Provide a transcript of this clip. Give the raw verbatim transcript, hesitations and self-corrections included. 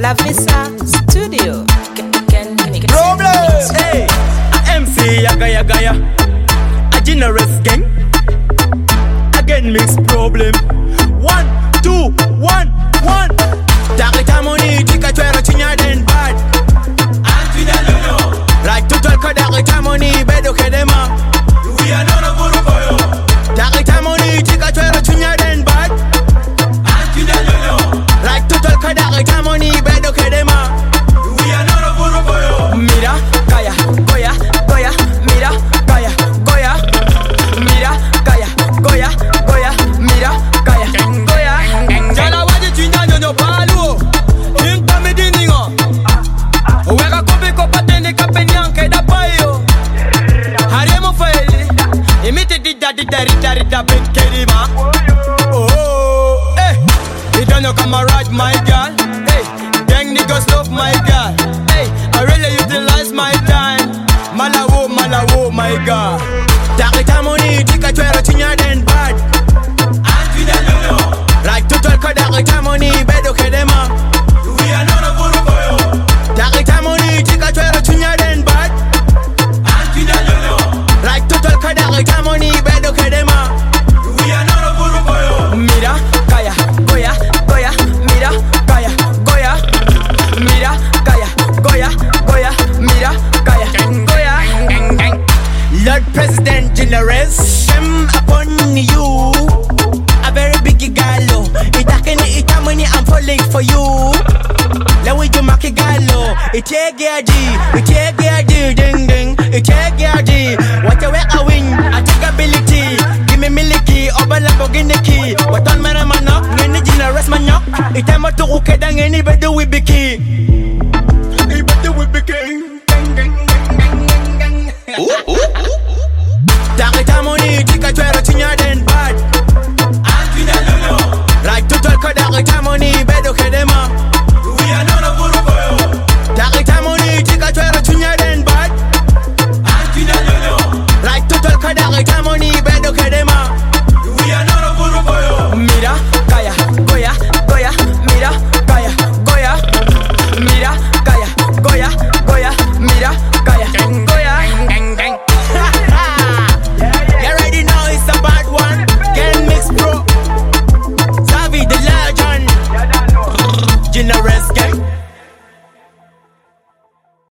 La Visa Studio. Problem, hey, a M C yaga yaga ya, a generous gang. Again mix problem. One, two, one, one. Darita money, tika twero chinya den bad. Antina lolo. Like to talk darita money, bedo kedema. We are not a guru for you. Darita money, tika twero chinya den bad. Antina lolo. Like to talk darita money, bedo kedema. We are not a guru for you. Mira, kaya, goya, goya, mira, kaya, goya. Mira, kaya, goya, goya, mira, kaya, goya. Jala waje chinya nyonyo palu. Inta midiningo. Wega kopi kopateni kapenyanke da payo. Haremo faili. Imite dida dida rida rida bit kerima. Oh, eh. You don't know come right, my girl. Hey, gang niggas love my girl. Hey, I really utilize my time. Malawo, malawo, my girl. Darita money, tika twero chinya den bad. Antina lolo. Like to talk darita money, bedo kedema. We are not a guru for you. Darita money, tika twero chinya den bad. Antina lolo. Like to talk darita money, bedo kedema. We are not a guru for you. Mira, kaya, goya, goya, mira, kaya, goya. Mira, kaya, goya, goya, mira, kaya, goya. Lord President generous, shame upon you. A very big galo. Itakeni itamani, I'm falling for you. Lewi jumaki galo. Ite gaji, ite gaji, ding ding. Ite gaji. What a way I win. I take ability. Give me miliki, oba Lamborghini key. What on man manok, many generous manok. Itama to uke dang any bedo.